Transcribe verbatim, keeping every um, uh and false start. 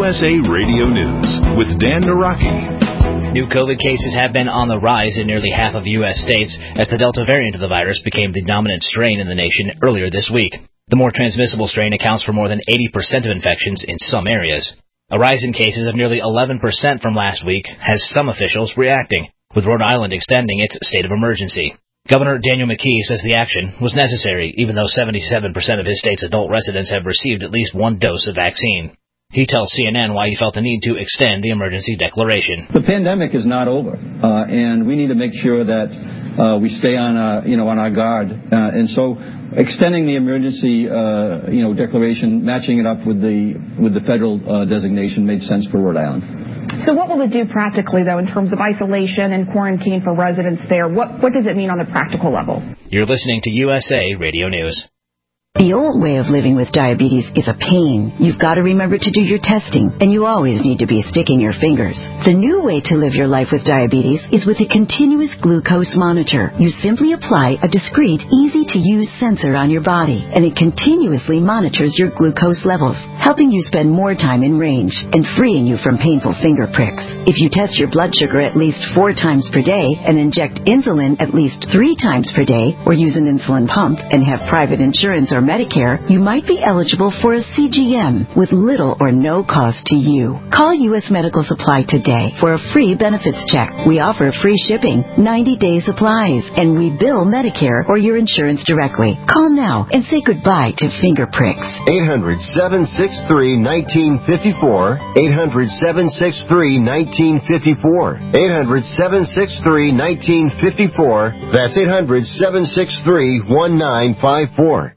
S A Radio News with Dan Naraki. New COVID cases have been on the rise in nearly half of U S states as the Delta variant of the virus became the dominant strain in the nation earlier this week. The more transmissible strain accounts for more than eighty percent of infections in some areas. A rise in cases of nearly eleven percent from last week has some officials reacting, with Rhode Island extending its state of emergency. Governor Daniel McKee says the action was necessary, even though seventy-seven percent of his state's adult residents have received at least one dose of vaccine. He tells C N N why he felt the need to extend the emergency declaration. The pandemic is not over, uh, and we need to make sure that uh, we stay on, uh, you know, on our guard. Uh, and so, extending the emergency, uh, you know, declaration, matching it up with the with the federal uh, designation, made sense for Rhode Island. So what will it do practically, though, in terms of isolation and quarantine for residents there? What, what does it mean on the practical level? You're listening to U S A Radio News. The old way of living with diabetes is a pain. You've got to remember to do your testing, and you always need to be sticking your fingers. The new way to live your life with diabetes is with a continuous glucose monitor. You simply apply a discreet, easy-to-use sensor on your body, and it continuously monitors your glucose levels, helping you spend more time in range and freeing you from painful finger pricks. If you test your blood sugar at least four times per day and inject insulin at least three times per day, or use an insulin pump and have private insurance or Medicare, you might be eligible for a C G M with little or no cost to you. Call U S Medical Supply today for a free benefits check. We offer free shipping, ninety-day supplies, and we bill Medicare or your insurance directly. Call now and say goodbye to finger pricks. eight hundred, seven six three, one nine five four. eight hundred, seven six three, one nine five four. eight hundred, seven six three, one nine five four. That's eight hundred, seven six three, one nine five four.